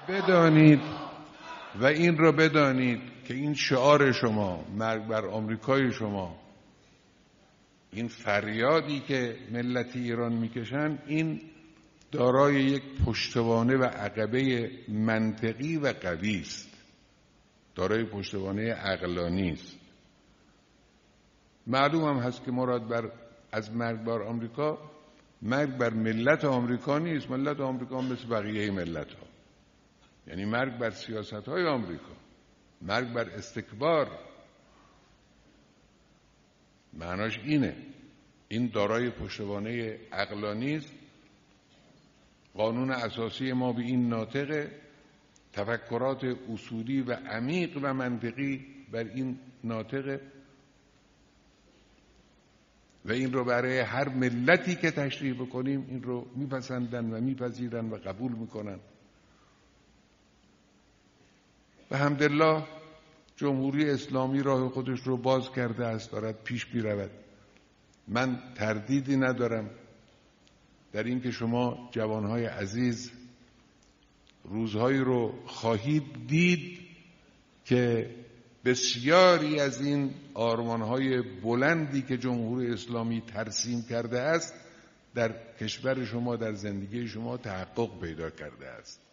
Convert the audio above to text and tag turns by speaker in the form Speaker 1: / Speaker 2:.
Speaker 1: بدانید و این را بدانید که این شعار شما، مرگ بر آمریکای شما، این فریادی که ملت ایران میکشن، این دارای یک پشتوانه و عقبه منطقی و قوی است، دارای پشتوانه عقلانی است. معلوم هم هست که مراد از مرگ بر آمریکا، مرگ بر ملت آمریکا نیست. ملت آمریکا مثل بقیه ملت ها، یعنی مرگ بر سیاست های آمریکا، مرگ بر استکبار. معناش اینه، این دارای پشتوانه عقلانی است. قانون اساسی ما به این ناطقه، تفکرات اصولی و عمیق و منطقی بر این ناطقه و این رو برای هر ملتی که تشریح بکنیم این رو میپسندن و میپذیرن و قبول میکنن. و الحمدلله جمهوری اسلامی راه خودش رو باز کرده است، دارد پیش میرود. من تردیدی ندارم در این که شما جوانهای عزیز روزهایی رو خواهید دید که بسیاری از این آرمانهای بلندی که جمهوری اسلامی ترسیم کرده است در کشور شما، در زندگی شما تحقق پیدا کرده است.